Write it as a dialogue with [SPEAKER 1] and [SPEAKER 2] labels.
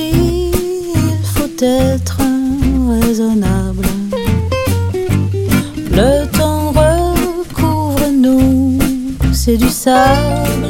[SPEAKER 1] il faut être raisonnable. Le temps recouvre nous, c'est du sable.